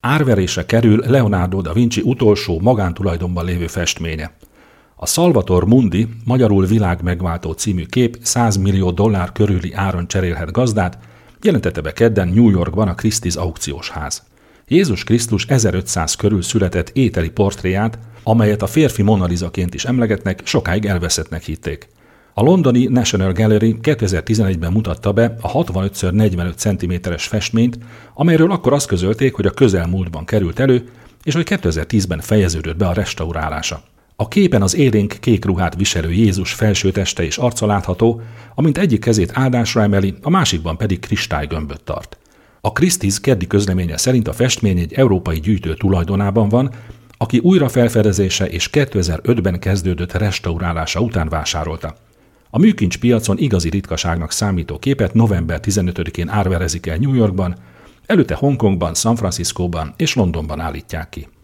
Árverésre kerül Leonardo da Vinci utolsó magántulajdonban lévő festménye. A Salvator Mundi, magyarul Világmegváltó című kép $100 millió körüli áron cserélhet gazdát, jelentette be kedden New Yorkban a Christie's aukciós ház. Jézus Krisztus 1500 körül született ételi portréját, amelyet a férfi Mona Lisaként is emlegetnek, sokáig elveszettnek hitték. A londoni National Gallery 2011-ben mutatta be a 65x45 cm-es festményt, amelyről akkor azt közölték, hogy a közelmúltban került elő, és hogy 2010-ben fejeződött be a restaurálása. A képen az élénk kék ruhát viselő Jézus felső teste és arca látható, amint egyik kezét áldásra emeli, a másikban pedig kristálygömböt tart. A Christie's keddi közleménye szerint a festmény egy európai gyűjtő tulajdonában van, aki újrafelfedezése és 2005-ben kezdődött restaurálása után vásárolta. A műkincs piacon igazi ritkaságnak számító képet november 15-én árverezik el New Yorkban, előtte Hongkongban, San Franciscóban és Londonban állítják ki.